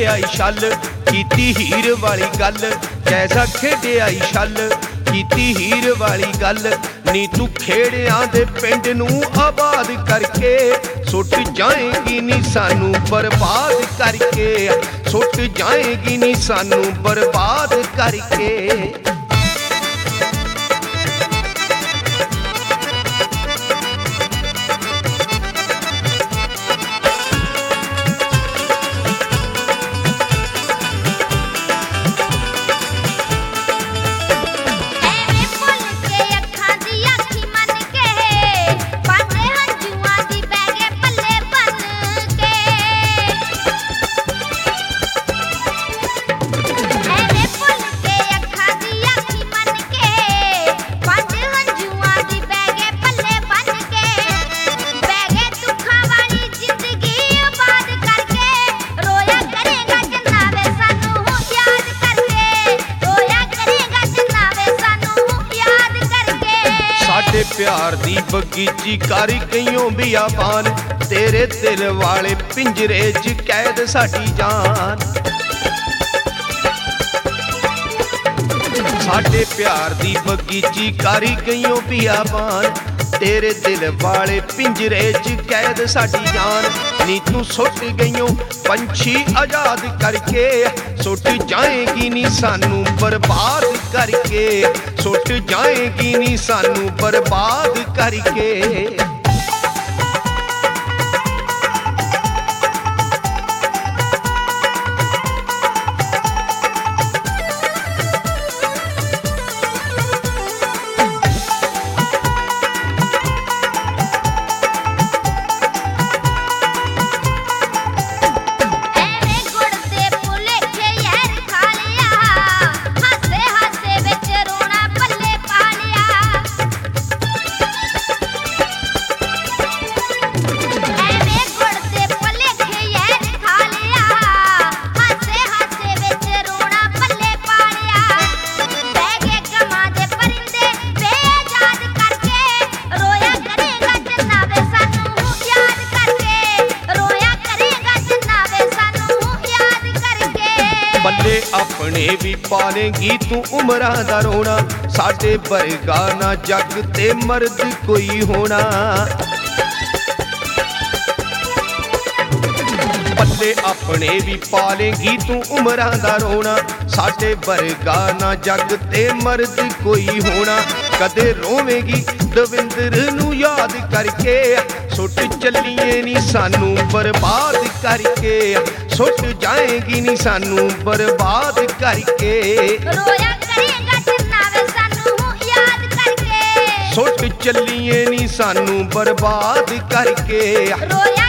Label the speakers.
Speaker 1: ਖੇਡਿਆ ਈ ਛਲ कीती हीर वाली गल कैसा खेडिया ई छल कीती हीर वाली गल नी तू खेड़ियां दे पिंड नू आबाद करके सुट जाएगी नी सानू बर्बाद करके सुट जाएगी नी सानू बर्बाद करके प्यार दी बगीची कारी कईयों बियाबान तेरे दिल वाले पिंजरे च कैद साडी जान साडे प्यार दी बगीची कारी कईयों बियाबान तेरे दिल वाले पिंजरे च कैद साडी जान नी तू सुट गईयों पंछी आजाद करके सुट जाएगी नी सानू बर्बाद करके सुट जाएगी नी सानू बर्बाद करके अपने भी पालेंगी तू उमरां दा रोना साडे वर्गा ना जग ते मर्द कोई होना पल्ले अपने भी पालेंगी तू उमरां दा रोना साडे वर्गा ना जग ते मर्द कोई होना कदे रोवेगी दविंदर नू याद करके सुट चलिए नी सानू बर्बाद करके सुट जाएगी नी सानू बर्बाद करके
Speaker 2: रोया करेगा जन्नावे सानू याद करके
Speaker 1: सुट चलिए नी सानू बर्बाद करके
Speaker 2: रोया